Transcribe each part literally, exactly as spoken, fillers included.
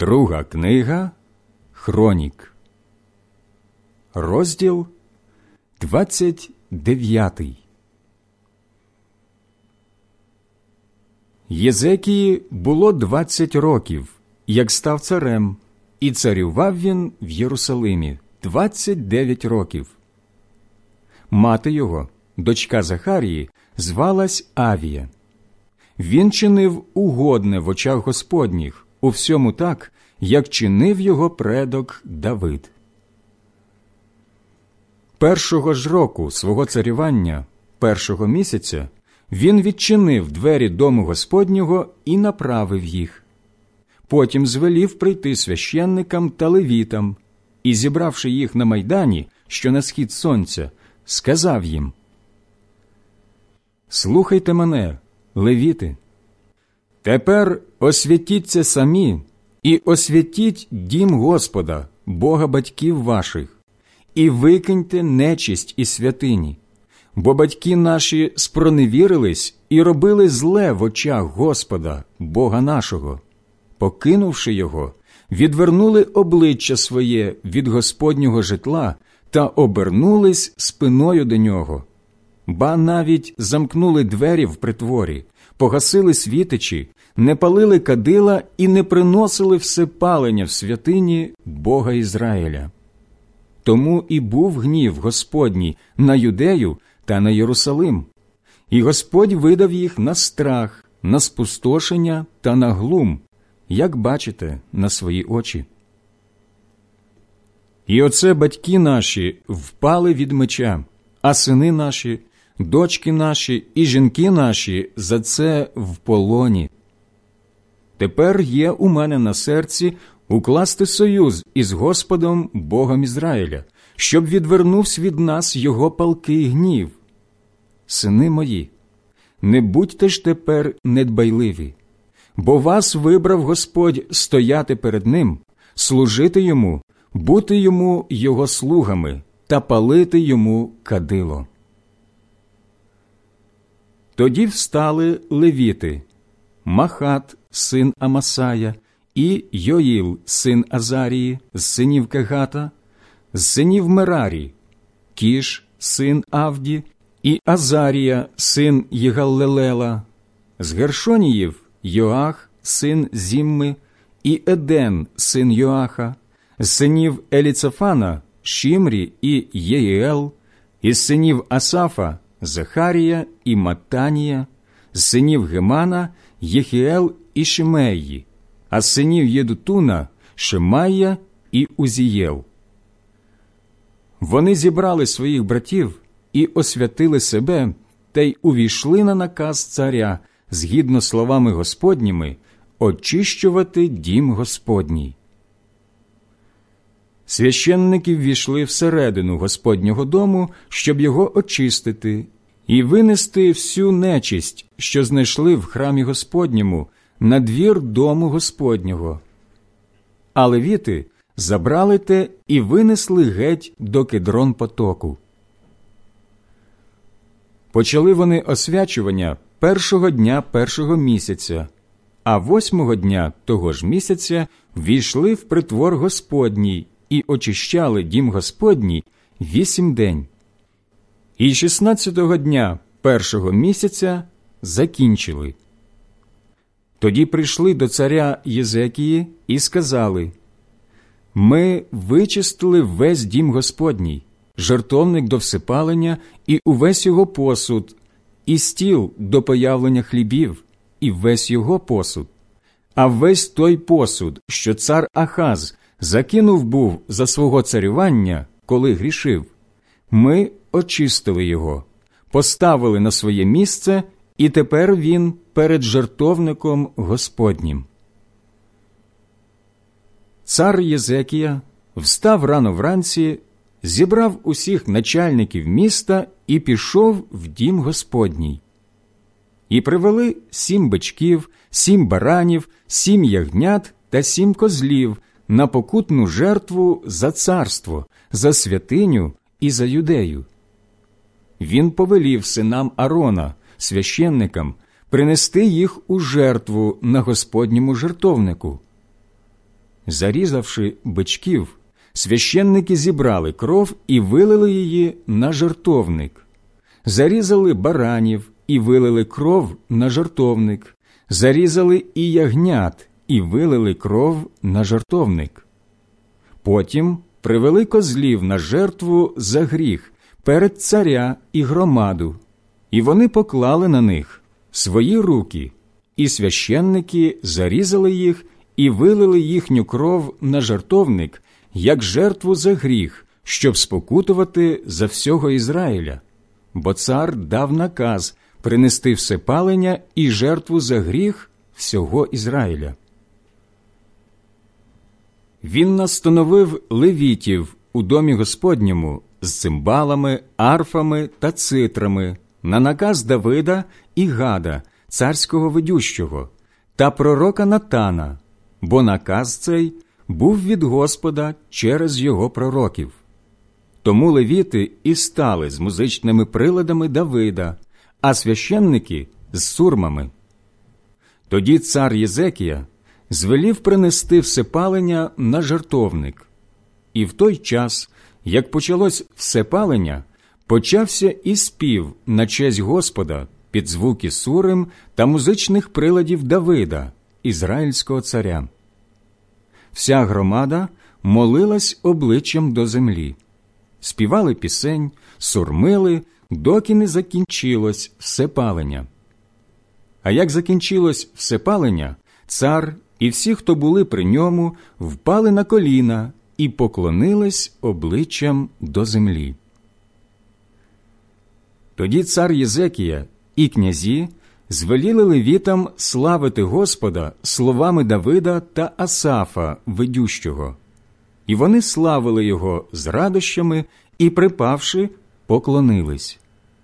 Друга книга Хронік, розділ двадцять дев'ятий. Єзекії було двадцять років, як став царем, і царював він в Єрусалимі двадцять дев'ять років. Мати його, дочка Захарії, звалась Авія. Він чинив угодне в очах Господніх, у всьому так, як чинив його предок Давид. Першого ж року свого царювання, першого місяця, він відчинив двері дому Господнього і направив їх. Потім звелів прийти священникам та левітам, і, зібравши їх на майдані, що на схід сонця, сказав їм: «Слухайте мене, левіти! Тепер освятіться самі і освятіть дім Господа, Бога батьків ваших, і викиньте нечисть із святині, бо батьки наші спроневірились і робили зле в очах Господа, Бога нашого. Покинувши його, відвернули обличчя своє від Господнього житла та обернулись спиною до нього. Ба навіть замкнули двері в притворі, погасили світичі, не палили кадила і не приносили всепалення в святині Бога Ізраїля. Тому і був гнів Господній на Юдею та на Єрусалим, і Господь видав їх на страх, на спустошення та на глум, як бачите на свої очі. І оце батьки наші впали від меча, а сини наші, дочки наші і жінки наші за це в полоні. Тепер є у мене на серці укласти союз із Господом Богом Ізраїля, щоб відвернувся від нас його палкий гнів. Сини мої, не будьте ж тепер недбайливі, бо вас вибрав Господь стояти перед Ним, служити Йому, бути Йому Його слугами та палити Йому кадило». Тоді встали левіти: Махат, син Амасая, і Йоїл, син Азарії, з синів Кегата, з синів Мерарі, Кіш, син Авді, і Азарія, син Єгаллелела, з Гершоніїв Йоах, син Зімми, і Еден, син Йоаха, з синів Еліцафана Шімрі і Єїел, із синів Асафа Захарія і Матанія, з синів Гемана Єхіел і Шимеї, а з синів Єдутуна Шемая і Узієл. Вони зібрали своїх братів і освятили себе, та й увійшли на наказ царя, згідно словами Господніми, очищувати дім Господній. Священники ввійшли всередину Господнього дому, щоб його очистити, і винести всю нечисть, що знайшли в храмі Господньому, на двір дому Господнього. А левіти забрали те і винесли геть до Кедрон потоку. Почали вони освячування першого дня першого місяця, а восьмого дня того ж місяця ввійшли в притвор Господній і очищали дім Господній вісім день. І шістнадцятого дня першого місяця закінчили. Тоді прийшли до царя Єзекії і сказали: «Ми вичистили весь дім Господній, жертовник до всепалення і увесь його посуд, і стіл до появлення хлібів, і весь його посуд. А весь той посуд, що цар Ахаз закинув був за свого царювання, коли грішив, ми очистили його, поставили на своє місце, і тепер він перед жертовником Господнім». Цар Єзекія встав рано вранці, зібрав усіх начальників міста і пішов в дім Господній. І привели сім бичків, сім баранів, сім ягнят та сім козлів на покутну жертву за царство, за святиню і за Юдею. Він повелів синам Арона, священникам, принести їх у жертву на Господньому жертовнику. Зарізавши бичків, священники зібрали кров і вилили її на жертовник. Зарізали баранів і вилили кров на жертовник. Зарізали і ягнят і вилили кров на жертовник. Потім привели козлів на жертву за гріх перед царя і громаду, і вони поклали на них свої руки, і священники зарізали їх і вилили їхню кров на жертовник, як жертву за гріх, щоб спокутувати за всього Ізраїля. Бо цар дав наказ принести всепалення і жертву за гріх всього Ізраїля. Він настановив левітів у домі Господньому з цимбалами, арфами та цитрами на наказ Давида і Гада, царського ведющого, та пророка Натана, бо наказ цей був від Господа через його пророків. Тому левіти і стали з музичними приладами Давида, а священники – з сурмами. Тоді цар Єзекія звелів принести всепалення на жертовник. І в той час, як почалось всепалення, почався і спів на честь Господа під звуки сурим та музичних приладів Давида, ізраїльського царя. Вся громада молилась обличчям до землі. Співали пісень, сурмили, доки не закінчилось всепалення. А як закінчилось всепалення, цар і всі, хто були при ньому, впали на коліна і поклонились обличчям до землі. Тоді цар Єзекія і князі звеліли левітам славити Господа словами Давида та Асафа, ведющого. І вони славили його з радощами і, припавши, поклонились.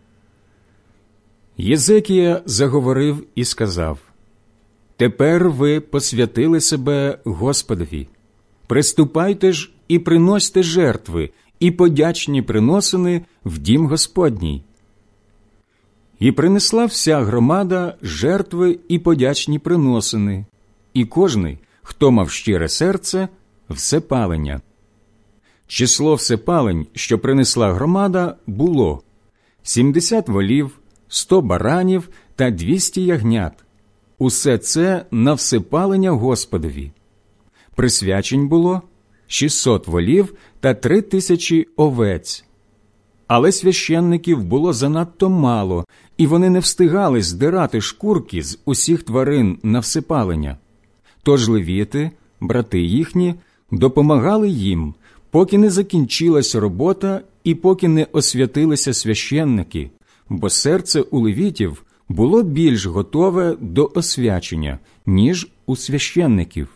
Єзекія заговорив і сказав: «Тепер ви посвятили себе Господові. Приступайте ж і приносьте жертви, і подячні приносини в дім Господній». І принесла вся громада жертви і подячні приносини, і кожний, хто мав щире серце, всепалення. Число всепалень, що принесла громада, було сімдесят волів, сто баранів та двісті ягнят. Усе це на всепалення Господові. Присвячень було шістсот волів та три тисячі овець. Але священників було занадто мало, і вони не встигали здирати шкурки з усіх тварин на всепалення. Тож левіти, брати їхні, допомагали їм, поки не закінчилась робота і поки не освятилися священники, бо серце у левітів було більш готове до освячення, ніж у священників.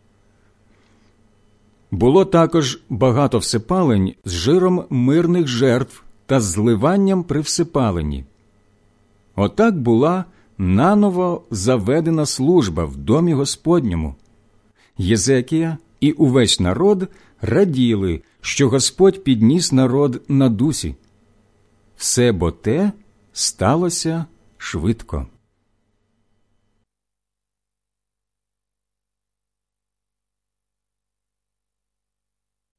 Було також багато всепалень з жиром мирних жертв та зливанням при всепаленні. Отак була наново заведена служба в домі Господньому. Єзекія і увесь народ раділи, що Господь підніс народ на дусі. Все бо те сталося швидко.